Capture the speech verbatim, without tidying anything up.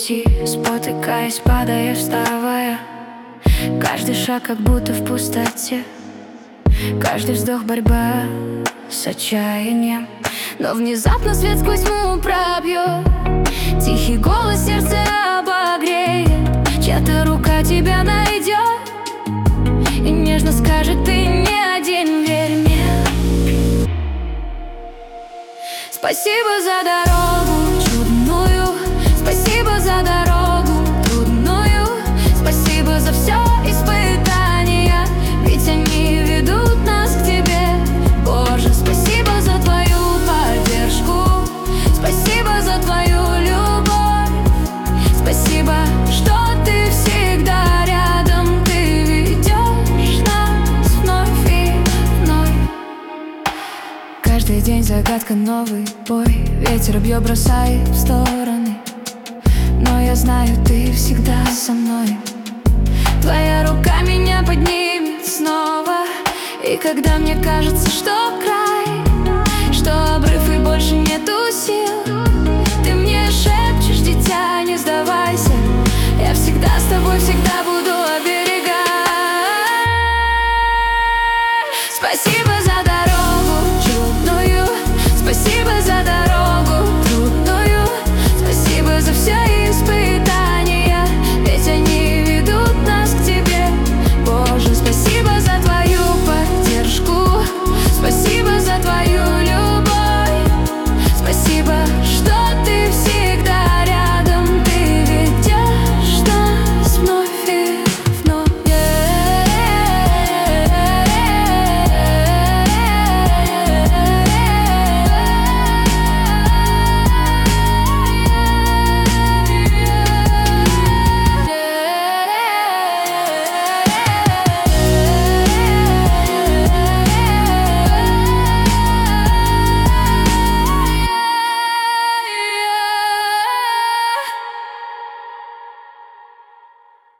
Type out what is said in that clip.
пути, спотыкаясь, падая, вставая. Каждый шаг как будто в пустоте, каждый вздох борьба с отчаянием. Но внезапно свет сквозь тьму пробьет, тихий голос сердце обогреет, чья-то рука тебя найдет и нежно скажет: ты не один, верь мне. Спасибо за дорогу чудную, спасибо за дорогу трудную, спасибо за все испытания, ведь они ведут нас к тебе. Боже, спасибо за твою поддержку, спасибо за твою любовь, спасибо, что ты всегда рядом, ты ведешь нас вновь и вновь. Каждый день загадка, новый бой, ветер бьет, бросает в стороны, но я знаю, ты всегда со мной. Твоя рука меня поднимет снова, и когда мне кажется, что